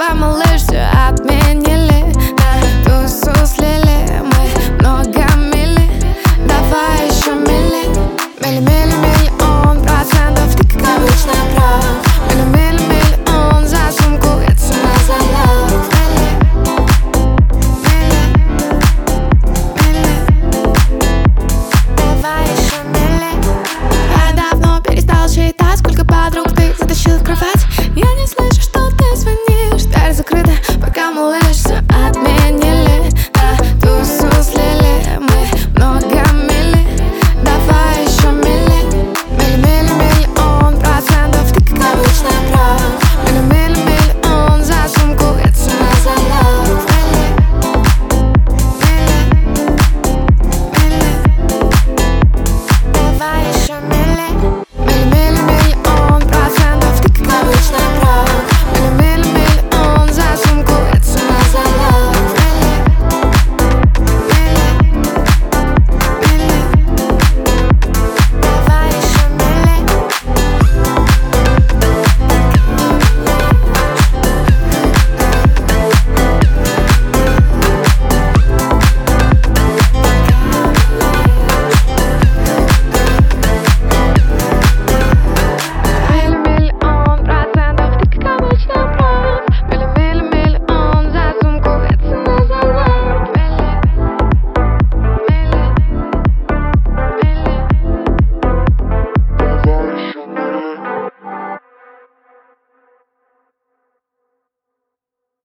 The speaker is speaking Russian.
Давай, малыш, все отменили, на тусу слили мы много мили. Давай еще мили, миллион процентов. Ты как обычно прав. Миллион за сумку, это цена за лав. Давай еще мили. Я давно перестал считать, сколько подруг ты затащил в кровать. Я не слышу, что ты звонишь, дверь закрыта, пока малыш